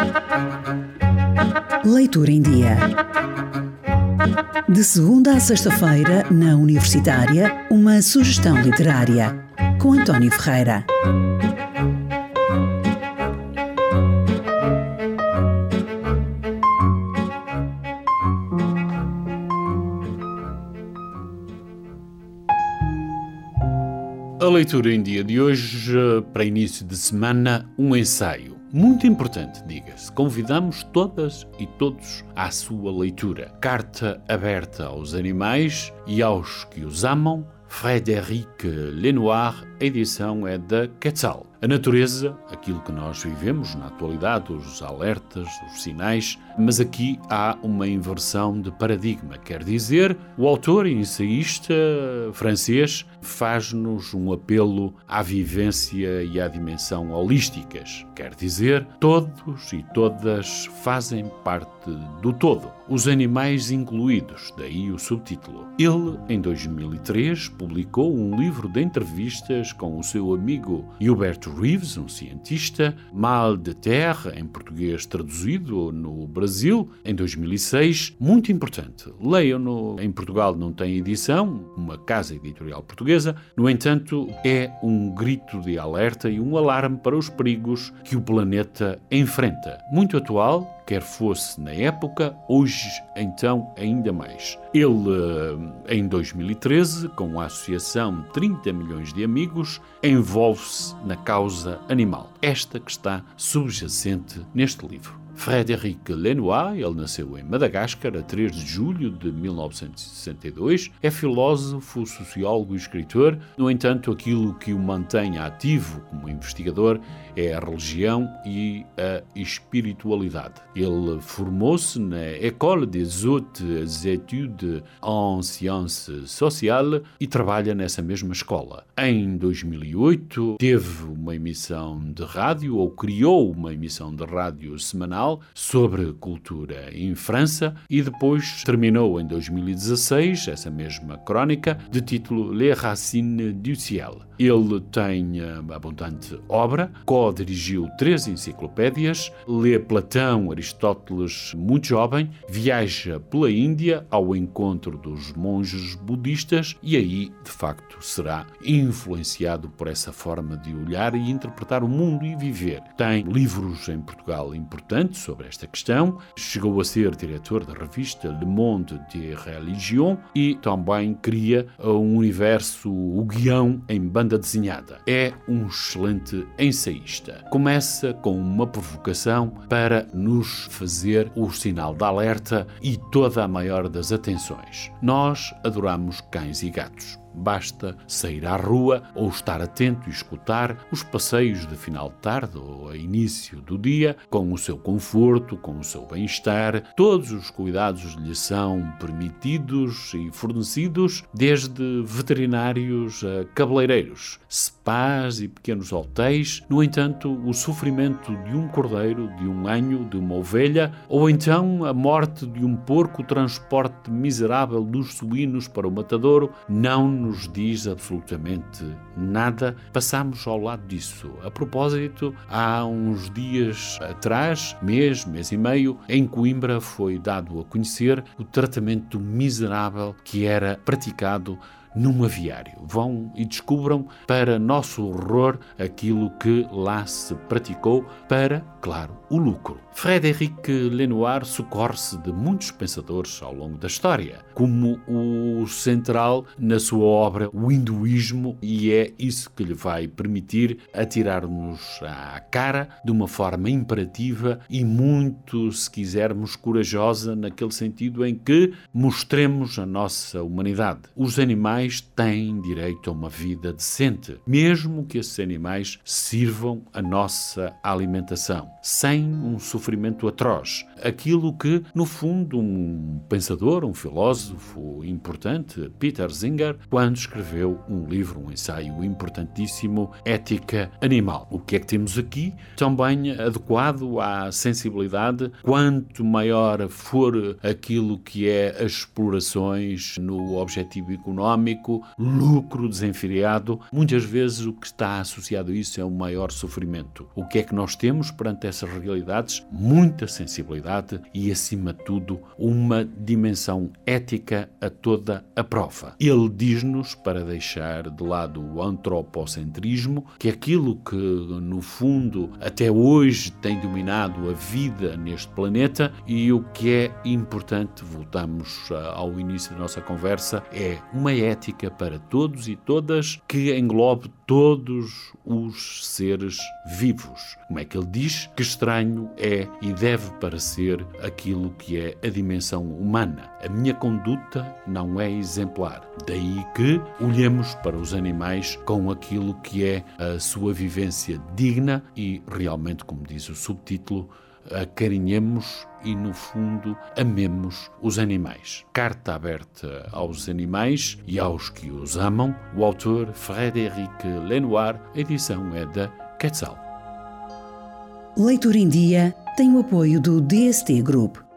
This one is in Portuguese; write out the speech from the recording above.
Leitura em Dia. De segunda a sexta-feira, na Universitária, uma sugestão literária, com António Ferreira. A leitura em dia de hoje, para início de semana, um ensaio. Muito importante, diga-se. Convidamos todas e todos à sua leitura. Carta aberta aos animais e aos que os amam, Frédéric Lenoir, a edição é da Quetzal. A natureza, aquilo que nós vivemos na atualidade, os alertas, os sinais, mas aqui há uma inversão de paradigma. Quer dizer, o autor e ensaísta francês faz-nos um apelo à vivência e à dimensão holísticas. Quer dizer, todos e todas fazem parte do todo, os animais incluídos, daí o subtítulo. Ele, em 2003, publicou um livro de entrevistas com o seu amigo Hubert Reeves, um cientista, Mal de Terre, em português traduzido no Brasil, em 2006. Muito importante. Leiam-no. Em Portugal não tem edição, uma casa editorial portuguesa. No entanto, é um grito de alerta e um alarme para os perigos que o planeta enfrenta. Muito atual, quer fosse na época, hoje então ainda mais. Ele, em 2013, com a associação 30 milhões de amigos, envolve-se na causa animal. Esta que está subjacente neste livro. Frédéric Lenoir, ele nasceu em Madagascar a 3 de julho de 1962, é filósofo, sociólogo e escritor. No entanto, aquilo que o mantém ativo como investigador é a religião e a espiritualidade. Ele formou-se na École des Hautes Études en Sciences Sociales e trabalha nessa mesma escola. Em 2008, teve uma emissão de rádio, ou criou uma emissão de rádio semanal, sobre cultura em França, e depois terminou em 2016 essa mesma crónica de título Les Racines du Ciel. Ele tem abundante obra, co-dirigiu 3 enciclopédias, lê Platão, Aristóteles muito jovem, viaja pela Índia ao encontro dos monges budistas e aí, de facto, será influenciado por essa forma de olhar e interpretar o mundo e viver. Tem livros em Portugal importantes sobre esta questão, chegou a ser diretor da revista Le Monde de Religion e também cria um universo, o guião em banda desenhada. É um excelente ensaísta. Começa com uma provocação para nos fazer o sinal de alerta e toda a maior das atenções. Nós adoramos cães e gatos. Basta sair à rua ou estar atento e escutar os passeios de final de tarde ou a início do dia, com o seu conforto, com o seu bem-estar. Todos os cuidados lhe são permitidos e fornecidos, desde veterinários a cabeleireiros, spas e pequenos hotéis. No entanto, o sofrimento de um cordeiro, de um anho, de uma ovelha, ou então a morte de um porco, o transporte miserável dos suínos para o matadouro, não nos diz absolutamente nada. Passamos ao lado disso. A propósito, há uns dias atrás, mês e meio, em Coimbra foi dado a conhecer o tratamento miserável que era praticado num aviário. Vão e descubram, para nosso horror, aquilo que lá se praticou para, claro, o lucro. Frédéric Lenoir socorre-se de muitos pensadores ao longo da história, como o central na sua obra, o hinduísmo, e é isso que lhe vai permitir atirar-nos à cara de uma forma imperativa e muito, se quisermos, corajosa, naquele sentido em que mostremos a nossa humanidade. Os animais têm direito a uma vida decente, mesmo que esses animais sirvam a nossa alimentação, sem um sofrimento atroz. Aquilo que, no fundo, um pensador, um filósofo importante, Peter Singer, quando escreveu um livro, um ensaio importantíssimo, Ética Animal. O que é que temos aqui? Também adequado à sensibilidade. Quanto maior for aquilo que é as explorações no objetivo económico, económico, lucro desenfreado. Muitas vezes o que está associado a isso é o maior sofrimento. O que é que nós temos perante essas realidades? Muita sensibilidade e, acima de tudo, uma dimensão ética a toda a prova. Ele diz-nos para deixar de lado o antropocentrismo, que é aquilo que, no fundo, até hoje tem dominado a vida neste planeta, e o que é importante, voltamos ao início da nossa conversa, é uma ética para todos e todas que englobe todos os seres vivos. Como é que ele diz? Que estranho é e deve parecer aquilo que é a dimensão humana. A minha conduta não é exemplar. Daí que olhemos para os animais com aquilo que é a sua vivência digna e realmente, como diz o subtítulo, acarinhemos e, no fundo, amemos os animais. Carta aberta aos animais e aos que os amam. O autor Frédéric Lenoir, a edição é da Quetzal. Leitura em Dia tem o apoio do DST Group.